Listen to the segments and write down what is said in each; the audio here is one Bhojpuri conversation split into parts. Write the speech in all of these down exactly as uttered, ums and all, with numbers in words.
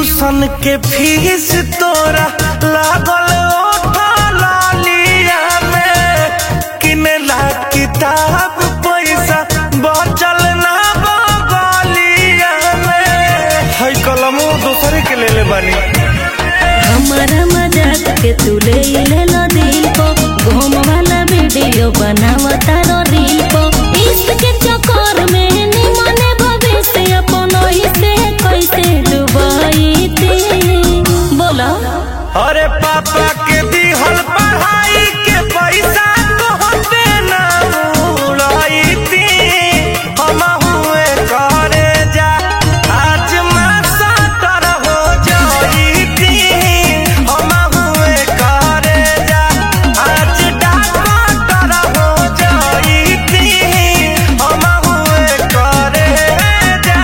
ट्यूशन के फीस तोरा लागल ओठा लालिया में किनेला किताब पैसा बचल ना बगलिया में है कलमो दूसरे के ले ले बानी हमारा मजाक के तू ले ले लो दिल को घूम वाला वीडियो बनावता रो दिल को इश्क के चक्कर में निमने भविष्य अपनो ही से कैसे डुबाई थी बोला। अरे पापा के दिहल पढ़ाई के पैसा कहते ना उड़ाई थी हम हुए करे जा आज मैं साटर हो जाई थी हम हुए करे जा आज डॉक्टर हो जाई थी हम हुए करे जा।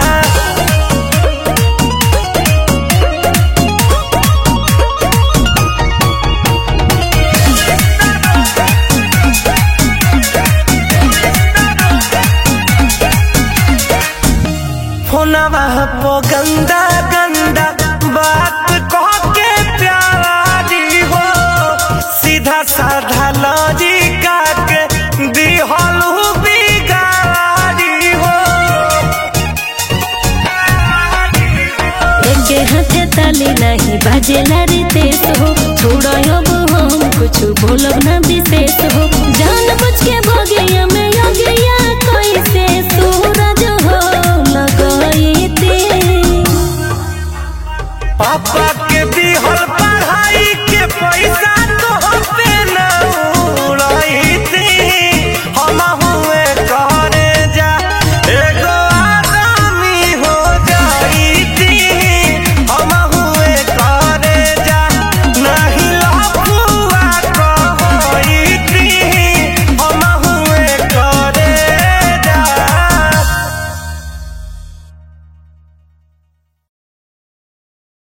फोनवा पो गंदा गंदा बात कह के प्यारी हो सीधा साधा लॉजिका के दिहलू बिगाड़ी हो एके हाथे ताली नहीं बाजेला रितेश हो छोड़ो अब हम कुछ बोलब ना विशेष हो जान बुझ के भगिया में योगिया